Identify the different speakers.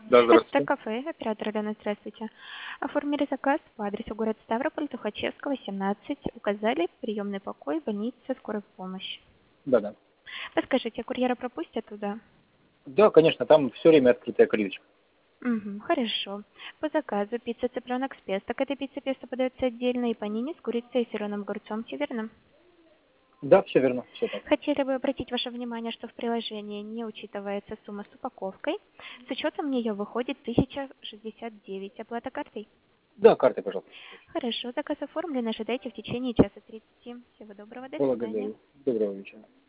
Speaker 1: Да,
Speaker 2: Это
Speaker 1: здравствуйте.
Speaker 2: кафе, оператор Дана, здравствуйте. Оформили заказ по адресу город Ставрополь, Тухачевского, 17. Указали приемный покой, больница, скорая помощь.
Speaker 1: Да.
Speaker 2: Подскажите, курьера пропустят туда?
Speaker 1: Да, конечно, там все время открытая калиточка.
Speaker 2: Угу, хорошо. По заказу пицца цыпленок с песто. К этой пицце песто подается отдельно и панини с курицей и зеленым огурцом, все верно?
Speaker 1: Да, все верно, все так.
Speaker 2: Хотели бы обратить ваше внимание, что в приложении не учитывается сумма с упаковкой. С учетом нее выходит 1069. Оплата картой?
Speaker 1: Да, картой, пожалуйста.
Speaker 2: Хорошо, заказ оформлен. Ожидайте в течение часа 30. Всего доброго, до свидания.
Speaker 1: Благодарю. Доброго вечера.